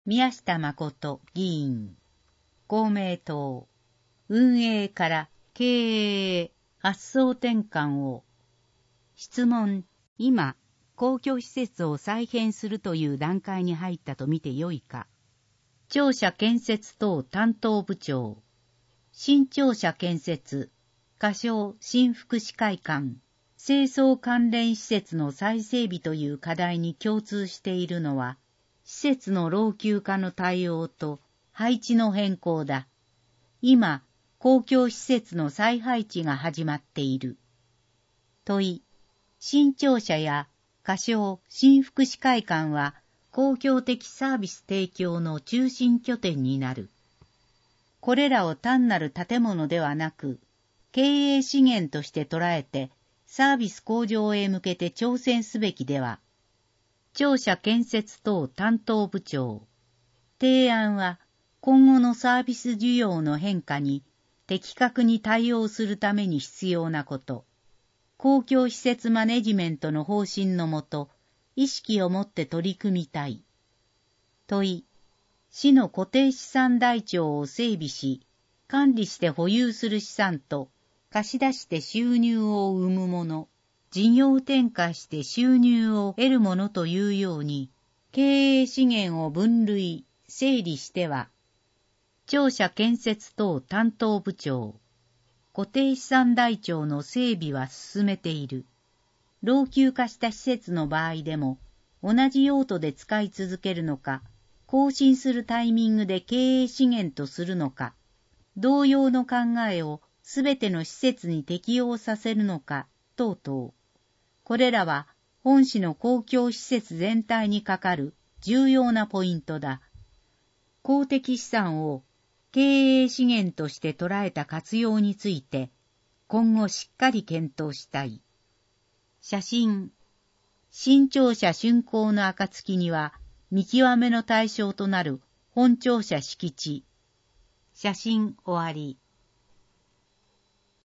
宮下誠議員、公明党、運営から経営、発想転換を。質問、今、公共施設を再編するという段階に入ったと見てよいか。庁舎建設等担当部長、新庁舎建設、仮称新福祉会館、清掃関連施設の再整備という課題に共通しているのは、施設の老朽化の対応と配置の変更だ。今、公共施設の再配置が始まっている。問い、新庁舎や仮称新福祉会館は公共的サービス提供の中心拠点になる。これらを単なる建物ではなく、経営資源として捉えてサービス向上へ向けて挑戦すべきでは。庁舎建設等担当部長。提案は今後のサービス需要の変化に的確に対応するために必要なこと。公共施設マネジメントの方針のもと、意識を持って取り組みたい。問い、市の固定資産台帳を整備し、管理して保有する資産と、貸し出して収入を生むもの、事業転換して収入を得るものというように、経営資源を分類、整理しては、庁舎建設等担当部長、固定資産台帳の整備は進めている。老朽化した施設の場合でも、同じ用途で使い続けるのか、更新するタイミングで経営資源とするのか、同様の考えをすべての施設に適用させるのか、等々。これらは本市の公共施設全体にかかる重要なポイントだ。公的資産を経営資源として捉えた活用について、今後しっかり検討したい。写真。新庁舎竣工の暁には、見極めの対象となる本庁舎敷地。写真終わり。